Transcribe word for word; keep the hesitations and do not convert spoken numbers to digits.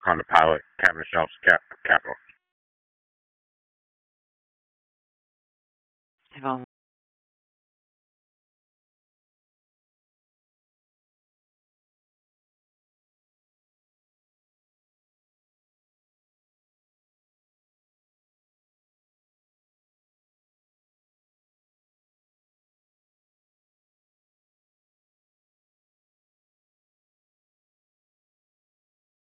Honda Pilot, Cabinet Shelves, Cap, Capital. Have all